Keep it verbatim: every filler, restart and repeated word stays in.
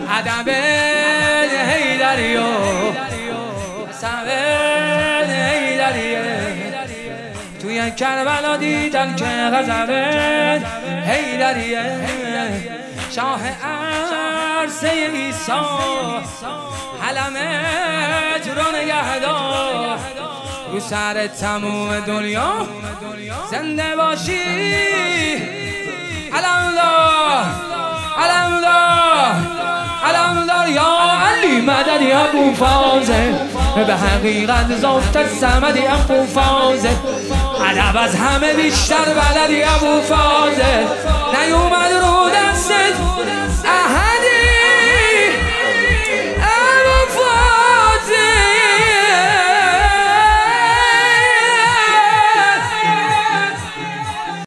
ادب حیدریه سبب حیدریه توی کربلا دیدن که غضب حیدریه شاه عرصه عیسی علمت رو نگهدار رو سر تموم دنیا زنده باشی علمدار علمدار علمدار یا علی مدد یا ابو فازل به حقیقت ذات سمدی ابو فازل ادب از همه بیشتر بلدی ابو فازل